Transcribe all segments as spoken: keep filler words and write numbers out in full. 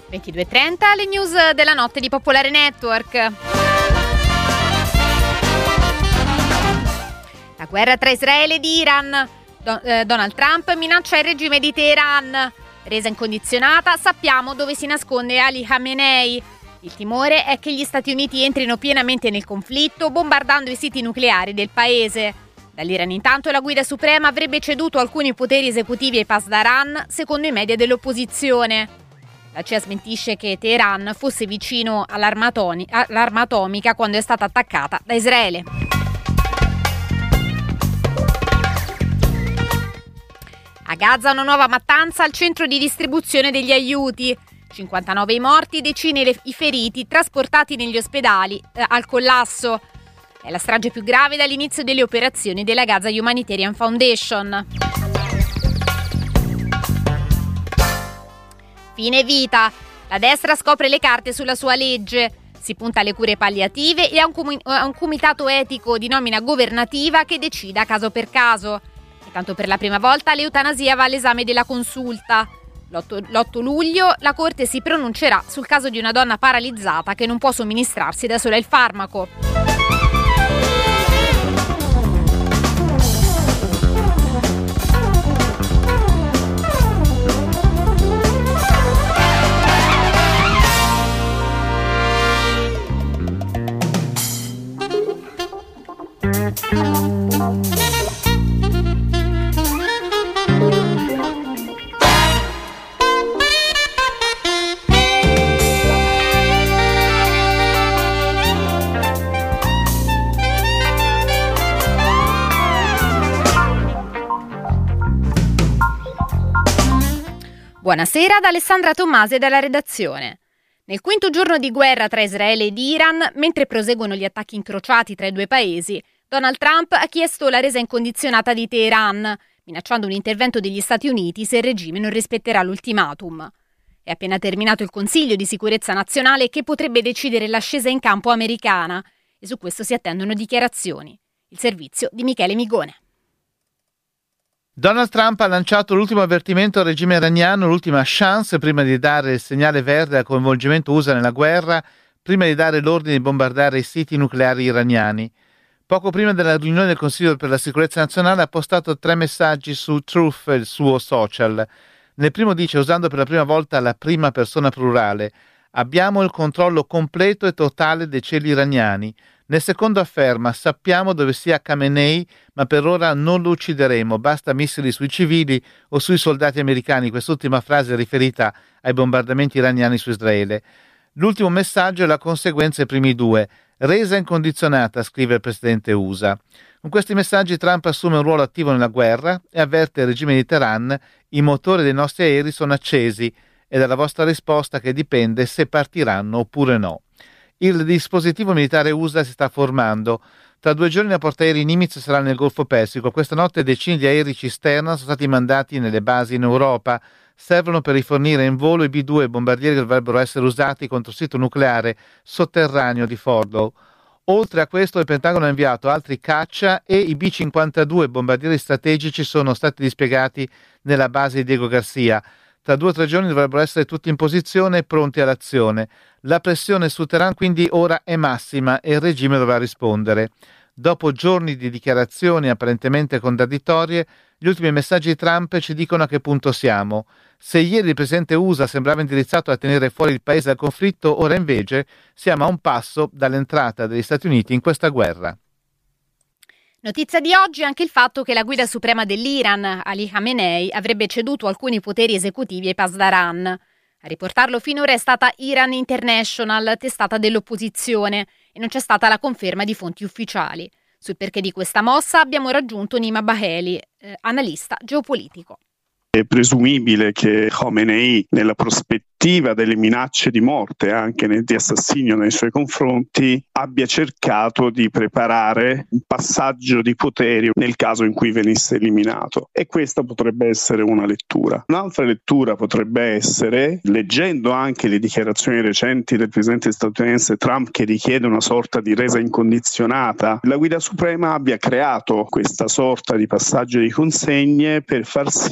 ventidue e trenta, le news della notte di Popolare Network. La guerra tra Israele ed Iran. Don- eh, Donald Trump minaccia il regime di Teheran. Resa incondizionata, sappiamo dove si nasconde Ali Khamenei. Il timore è che gli Stati Uniti entrino pienamente nel conflitto, bombardando i siti nucleari del paese. Dall'Iran intanto la guida suprema avrebbe ceduto alcuni poteri esecutivi ai Pasdaran, secondo i media dell'opposizione. La C I A smentisce che Teheran fosse vicino all'arma, atoni- all'arma atomica quando è stata attaccata da Israele. A Gaza una nuova mattanza al centro di distribuzione degli aiuti. cinquantanove i morti, decine le- i feriti trasportati negli ospedali eh, al collasso. È la strage più grave dall'inizio delle operazioni della Gaza Humanitarian Foundation. Fine vita. La destra scopre le carte sulla sua legge. Si punta alle cure palliative e a un, comi- a un comitato etico di nomina governativa che decida caso per caso. E tanto per la prima volta l'eutanasia va all'esame della consulta. L'otto luglio la Corte si pronuncerà sul caso di una donna paralizzata che non può somministrarsi da sola il farmaco. Buonasera ad Alessandra Tommasi dalla redazione. Nel quinto giorno di guerra tra Israele ed Iran, mentre proseguono gli attacchi incrociati tra i due paesi, Donald Trump ha chiesto la resa incondizionata di Teheran, minacciando un intervento degli Stati Uniti se il regime non rispetterà l'ultimatum. È appena terminato il Consiglio di sicurezza nazionale che potrebbe decidere la scesa in campo americana e su questo si attendono dichiarazioni. Il servizio di Michele Migone. Donald Trump ha lanciato l'ultimo avvertimento al regime iraniano, l'ultima chance prima di dare il segnale verde al coinvolgimento U S A nella guerra, prima di dare l'ordine di bombardare i siti nucleari iraniani. Poco prima della riunione del Consiglio per la sicurezza nazionale ha postato tre messaggi su Truth, il suo social. Nel primo dice, usando per la prima volta la prima persona plurale: abbiamo il controllo completo e totale dei cieli iraniani. Nel secondo afferma: sappiamo dove sia Khamenei, ma per ora non lo uccideremo, basta missili sui civili o sui soldati americani. Quest'ultima frase è riferita ai bombardamenti iraniani su Israele. L'ultimo messaggio è la conseguenza ai primi due. Resa incondizionata, scrive il presidente U S A. Con questi messaggi Trump assume un ruolo attivo nella guerra e avverte il regime di Teheran: i motori dei nostri aerei sono accesi, è dalla vostra risposta che dipende se partiranno oppure no. Il dispositivo militare U S A si sta formando. Tra due giorni la portaerei Nimitz sarà nel Golfo Persico. Questa notte decine di aerei cisterna sono stati mandati nelle basi in Europa. Servono per rifornire in volo i B due bombardieri che dovrebbero essere usati contro il sito nucleare sotterraneo di Fordow. Oltre a questo il Pentagono ha inviato altri caccia e i B cinquantadue bombardieri strategici sono stati dispiegati nella base di Diego Garcia. Tra due o tre giorni dovrebbero essere tutti in posizione e pronti all'azione. La pressione su Teheran quindi ora è massima e il regime dovrà rispondere. Dopo giorni di dichiarazioni apparentemente contraddittorie, gli ultimi messaggi di Trump ci dicono a che punto siamo. Se ieri il presidente U S A sembrava indirizzato a tenere fuori il paese dal conflitto, ora invece siamo a un passo dall'entrata degli Stati Uniti in questa guerra. Notizia di oggi è anche il fatto che la guida suprema dell'Iran, Ali Khamenei, avrebbe ceduto alcuni poteri esecutivi ai Pasdaran. A riportarlo finora è stata Iran International, testata dell'opposizione, e non c'è stata la conferma di fonti ufficiali. Sul perché di questa mossa abbiamo raggiunto Nima Baheli, eh, analista geopolitico. È presumibile che Khamenei, nella prospettiva delle minacce di morte, anche di assassinio nei suoi confronti, abbia cercato di preparare un passaggio di poteri nel caso in cui venisse eliminato. E questa potrebbe essere una lettura. Un'altra lettura potrebbe essere, leggendo anche le dichiarazioni recenti del presidente statunitense Trump che richiede una sorta di resa incondizionata, la guida suprema abbia creato questa sorta di passaggio di consegne per far sì che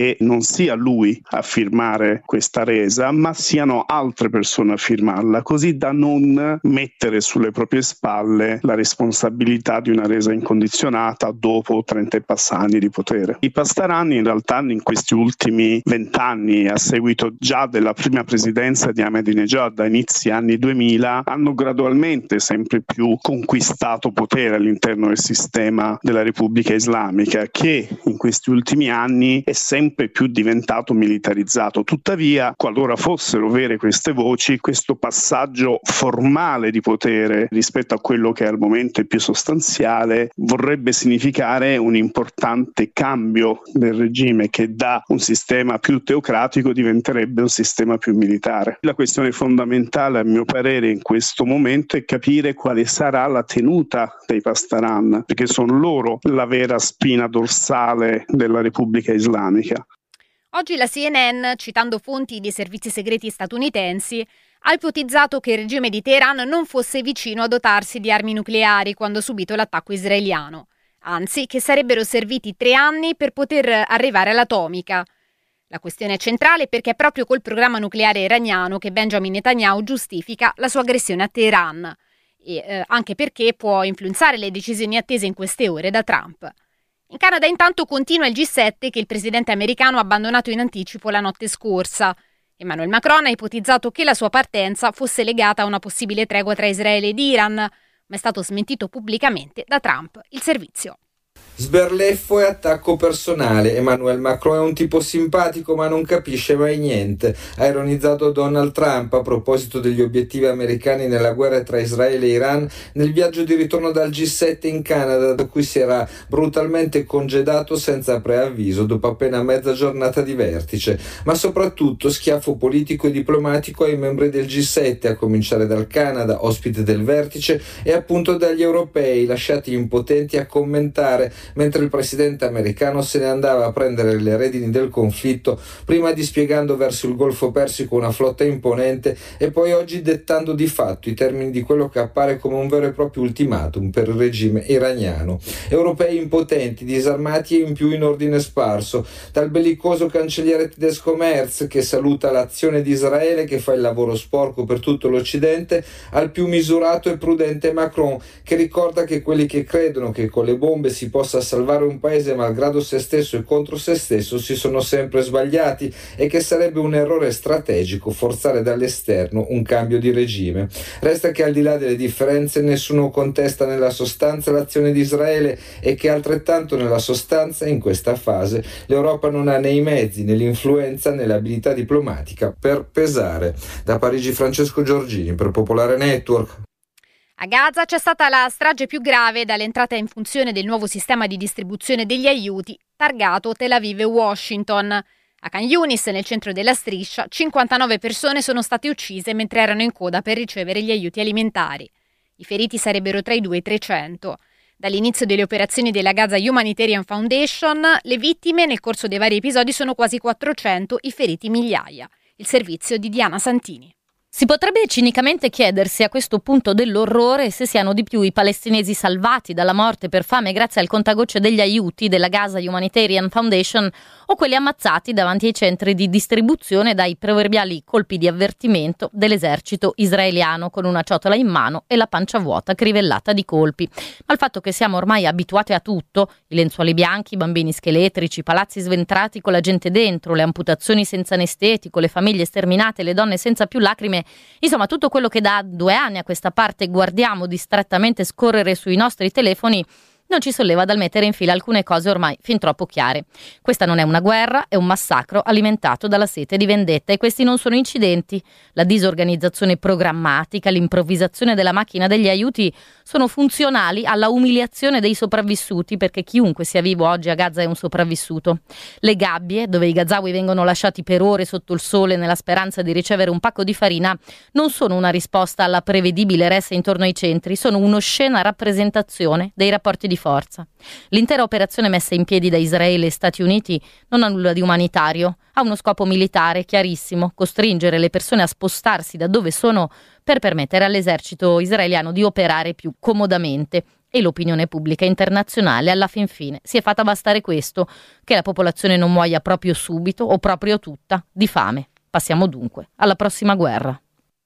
che non sia lui a firmare questa resa, ma siano altre persone a firmarla, così da non mettere sulle proprie spalle la responsabilità di una resa incondizionata dopo trenta e passa anni di potere. I Pasdaran in realtà in questi ultimi vent'anni, a seguito già della prima presidenza di Ahmadinejad a inizi anni duemila, hanno gradualmente sempre più conquistato potere all'interno del sistema della Repubblica Islamica, che in questi ultimi anni è sempre più diventato militarizzato. Tuttavia, qualora fossero vere queste voci, questo passaggio formale di potere rispetto a quello che al momento è più sostanziale vorrebbe significare un importante cambio del regime, che da un sistema più teocratico diventerebbe un sistema più militare. La questione fondamentale, a mio parere, in questo momento è capire quale sarà la tenuta dei Pasdaran, perché sono loro la vera spina dorsale della Repubblica Islamica. Oggi la C N N, citando fonti dei servizi segreti statunitensi, ha ipotizzato che il regime di Teheran non fosse vicino a dotarsi di armi nucleari quando ha subito l'attacco israeliano, anzi che sarebbero serviti tre anni per poter arrivare all'atomica. La questione è centrale perché è proprio col programma nucleare iraniano che Benjamin Netanyahu giustifica la sua aggressione a Teheran, e eh, anche perché può influenzare le decisioni attese in queste ore da Trump. In Canada intanto continua il G sette che il presidente americano ha abbandonato in anticipo la notte scorsa. Emmanuel Macron ha ipotizzato che la sua partenza fosse legata a una possibile tregua tra Israele ed Iran, ma è stato smentito pubblicamente da Trump. Il servizio. Sberleffo e attacco personale. Emmanuel Macron è un tipo simpatico ma non capisce mai niente, ha ironizzato Donald Trump a proposito degli obiettivi americani nella guerra tra Israele e Iran nel viaggio di ritorno dal G sette in Canada, da cui si era brutalmente congedato senza preavviso dopo appena mezza giornata di vertice, ma soprattutto schiaffo politico e diplomatico ai membri del G sette, a cominciare dal Canada, ospite del vertice, e appunto dagli europei, lasciati impotenti a commentare mentre il presidente americano se ne andava a prendere le redini del conflitto, prima dispiegando verso il Golfo Persico una flotta imponente e poi oggi dettando di fatto i termini di quello che appare come un vero e proprio ultimatum per il regime iraniano. Europei impotenti, disarmati e in più in ordine sparso, dal bellicoso cancelliere tedesco Merz che saluta l'azione di Israele che fa il lavoro sporco per tutto l'Occidente, al più misurato e prudente Macron che ricorda che quelli che credono che con le bombe si possa salvare un paese malgrado se stesso e contro se stesso si sono sempre sbagliati e che sarebbe un errore strategico forzare dall'esterno un cambio di regime. Resta che al di là delle differenze nessuno contesta nella sostanza l'azione di Israele e che altrettanto nella sostanza in questa fase l'Europa non ha né i mezzi né l'influenza né l'abilità diplomatica per pesare. Da Parigi Francesco Giorgini per Popolare Network. A Gaza c'è stata la strage più grave dall'entrata in funzione del nuovo sistema di distribuzione degli aiuti, targato Tel Aviv e Washington. A Khan Yunis, nel centro della striscia, cinquantanove persone sono state uccise mentre erano in coda per ricevere gli aiuti alimentari. I feriti sarebbero tra i due e i trecento. Dall'inizio delle operazioni della Gaza Humanitarian Foundation, le vittime nel corso dei vari episodi sono quasi quattrocento, i feriti migliaia. Il servizio di Diana Santini. Si potrebbe cinicamente chiedersi a questo punto dell'orrore se siano di più i palestinesi salvati dalla morte per fame grazie al contagocce degli aiuti della Gaza Humanitarian Foundation o quelli ammazzati davanti ai centri di distribuzione dai proverbiali colpi di avvertimento dell'esercito israeliano con una ciotola in mano e la pancia vuota crivellata di colpi. Ma il fatto che siamo ormai abituati a tutto, i lenzuoli bianchi, i bambini scheletrici, i palazzi sventrati con la gente dentro, le amputazioni senza anestetico, le famiglie sterminate, le donne senza più lacrime, insomma tutto quello che da due anni a questa parte guardiamo distrattamente scorrere sui nostri telefoni, non ci solleva dal mettere in fila alcune cose ormai fin troppo chiare. Questa non è una guerra, è un massacro alimentato dalla sete di vendetta e questi non sono incidenti. La disorganizzazione programmatica, l'improvvisazione della macchina degli aiuti sono funzionali alla umiliazione dei sopravvissuti, perché chiunque sia vivo oggi a Gaza è un sopravvissuto. Le gabbie, dove i gazawi vengono lasciati per ore sotto il sole nella speranza di ricevere un pacco di farina, non sono una risposta alla prevedibile ressa intorno ai centri, sono un'oscena rappresentazione dei rapporti di forza. L'intera operazione messa in piedi da Israele e Stati Uniti non ha nulla di umanitario, ha uno scopo militare chiarissimo: costringere le persone a spostarsi da dove sono per permettere all'esercito israeliano di operare più comodamente. E l'opinione pubblica internazionale alla fin fine si è fatta bastare questo, che la popolazione non muoia proprio subito o proprio tutta di fame. Passiamo dunque alla prossima guerra.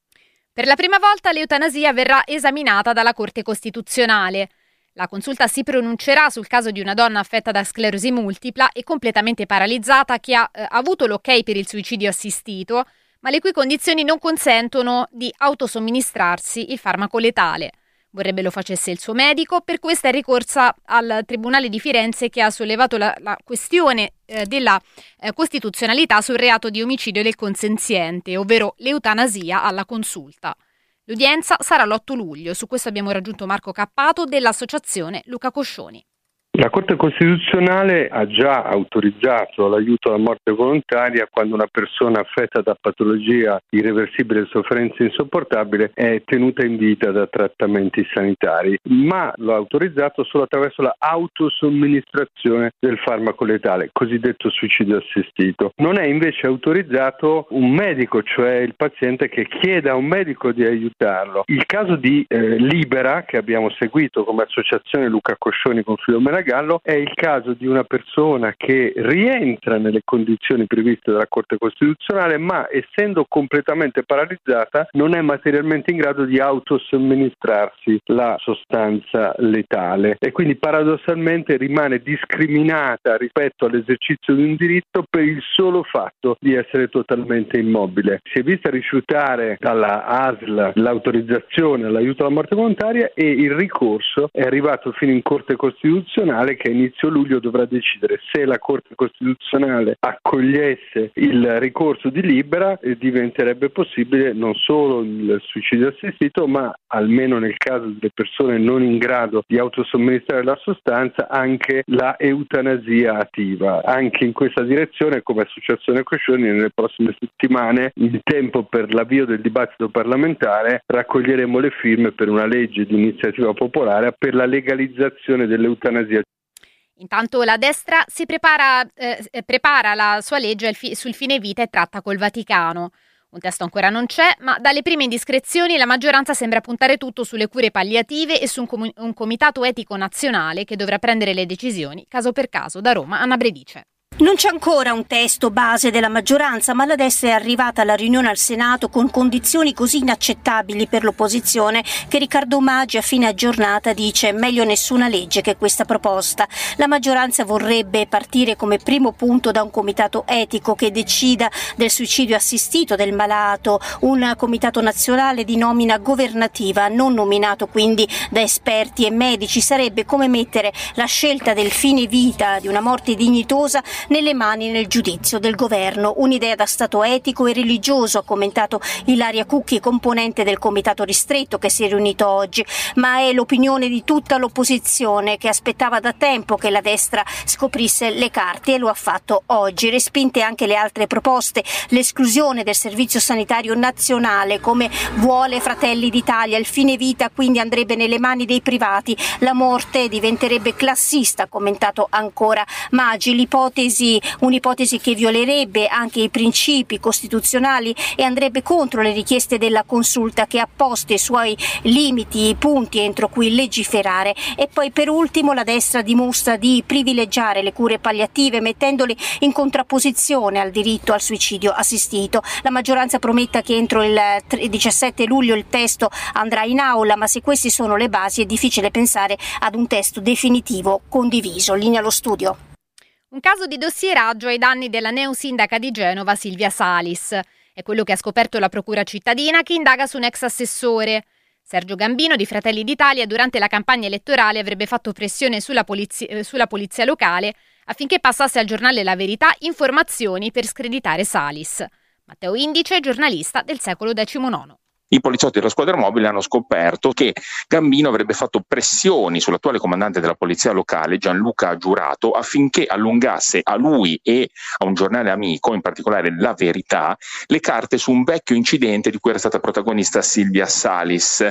Per la prima volta l'eutanasia verrà esaminata dalla Corte Costituzionale. La consulta si pronuncerà sul caso di una donna affetta da sclerosi multipla e completamente paralizzata che ha eh, avuto l'ok per il suicidio assistito, ma le cui condizioni non consentono di autosomministrarsi il farmaco letale. Vorrebbe lo facesse il suo medico, per questa è ricorsa al Tribunale di Firenze che ha sollevato la, la questione eh, della eh, costituzionalità sul reato di omicidio del consenziente, ovvero l'eutanasia alla consulta. L'udienza sarà l'otto luglio, su questo abbiamo raggiunto Marco Cappato dell'associazione Luca Coscioni. La Corte Costituzionale ha già autorizzato l'aiuto alla morte volontaria quando una persona affetta da patologia irreversibile e sofferenza insopportabile è tenuta in vita da trattamenti sanitari, ma lo ha autorizzato solo attraverso la autosomministrazione del farmaco letale, cosiddetto suicidio assistito. Non è invece autorizzato un medico, cioè il paziente che chieda a un medico di aiutarlo. Il caso di eh, Libera, che abbiamo seguito come associazione Luca Coscioni con Filomena Gallo, è il caso di una persona che rientra nelle condizioni previste dalla Corte Costituzionale, ma essendo completamente paralizzata non è materialmente in grado di autosomministrarsi la sostanza letale e quindi paradossalmente rimane discriminata rispetto all'esercizio di un diritto per il solo fatto di essere totalmente immobile. Si è vista rifiutare dalla A S L l'autorizzazione all'aiuto alla morte volontaria e il ricorso è arrivato fino in Corte Costituzionale, che a inizio luglio dovrà decidere se la Corte Costituzionale accogliesse il ricorso di Libera e diventerebbe possibile non solo il suicidio assistito, ma almeno nel caso delle persone non in grado di autosomministrare la sostanza anche la eutanasia attiva. Anche in questa direzione, come Associazione Coscioni, nelle prossime settimane, in tempo per l'avvio del dibattito parlamentare, raccoglieremo le firme per una legge di iniziativa popolare per la legalizzazione dell'eutanasia. Intanto la destra si prepara, eh, prepara la sua legge sul fine vita e tratta col Vaticano. Un testo ancora non c'è, ma dalle prime indiscrezioni la maggioranza sembra puntare tutto sulle cure palliative e su un, com- un comitato etico nazionale che dovrà prendere le decisioni caso per caso. Da Roma, Anna Bredice. Non c'è ancora un testo base della maggioranza, ma la destra è arrivata alla riunione al Senato con condizioni così inaccettabili per l'opposizione che Riccardo Maggi a fine giornata dice meglio nessuna legge che questa proposta. La maggioranza vorrebbe partire come primo punto da un comitato etico che decida del suicidio assistito del malato, un comitato nazionale di nomina governativa, non nominato quindi da esperti e medici. Sarebbe come mettere la scelta del fine vita, di una morte dignitosa, nelle mani nel giudizio del governo. Un'idea da stato etico e religioso, ha commentato Ilaria Cucchi, componente del comitato ristretto che si è riunito oggi, ma è l'opinione di tutta l'opposizione che aspettava da tempo che la destra scoprisse le carte e lo ha fatto oggi. Respinte anche le altre proposte, l'esclusione del servizio sanitario nazionale come vuole Fratelli d'Italia, il fine vita quindi andrebbe nelle mani dei privati, la morte diventerebbe classista, ha commentato ancora Maggi. L'ipotesi un'ipotesi che violerebbe anche i principi costituzionali e andrebbe contro le richieste della consulta che ha posto i suoi limiti, i punti entro cui legiferare. E poi per ultimo la destra dimostra di privilegiare le cure palliative mettendole in contrapposizione al diritto al suicidio assistito. La maggioranza prometta che entro il diciassette luglio il testo andrà in aula, ma se queste sono le basi è difficile pensare ad un testo definitivo condiviso. Linea allo studio. Un caso di dossieraggio ai danni della neosindaca di Genova Silvia Salis. È quello che ha scoperto la Procura cittadina che indaga su un ex assessore. Sergio Gambino di Fratelli d'Italia durante la campagna elettorale avrebbe fatto pressione sulla polizia, sulla polizia locale affinché passasse al giornale La Verità informazioni per screditare Salis. Matteo Indice, giornalista del Secolo diciannove. I poliziotti della squadra mobile hanno scoperto che Gambino avrebbe fatto pressioni sull'attuale comandante della polizia locale Gianluca Giurato affinché allungasse a lui e a un giornale amico, in particolare La Verità, le carte su un vecchio incidente di cui era stata protagonista Silvia Salis,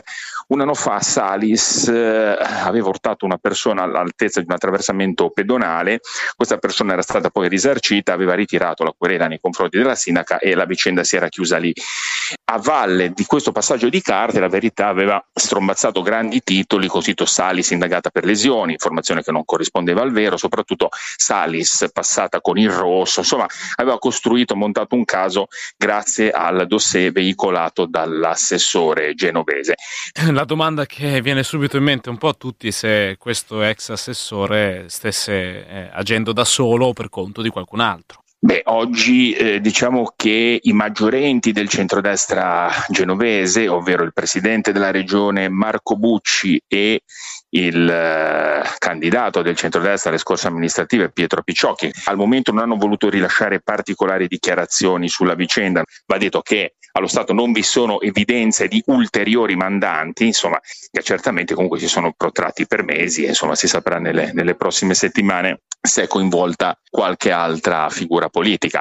Un anno fa Salis eh, aveva urtato una persona all'altezza di un attraversamento pedonale, questa persona era stata poi risarcita, aveva ritirato la querela nei confronti della sindaca e la vicenda si era chiusa lì. A valle di questo passaggio di carte la Verità aveva strombazzato grandi titoli, così Salis indagata per lesioni, informazione che non corrispondeva al vero, soprattutto Salis passata con il rosso, insomma aveva costruito, montato un caso grazie al dossier veicolato dall'assessore genovese. La domanda che viene subito in mente un po' a tutti è se questo ex assessore stesse eh, agendo da solo o per conto di qualcun altro. Beh, oggi eh, diciamo che i maggiorenti del centrodestra genovese, ovvero il presidente della regione Marco Bucci e il eh, candidato del centrodestra alle scorse amministrative Pietro Picciocchi, al momento non hanno voluto rilasciare particolari dichiarazioni sulla vicenda. Va detto che allo Stato non vi sono evidenze di ulteriori mandanti, insomma, che certamente comunque si sono protratti per mesi e insomma si saprà nelle, nelle prossime settimane se è coinvolta qualche altra figura politica.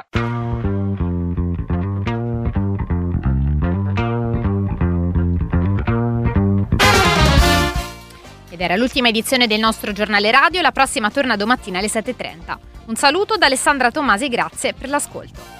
Ed era l'ultima edizione del nostro giornale radio, la prossima torna domattina alle sette e trenta. Un saluto da Alessandra Tomasi, grazie per l'ascolto.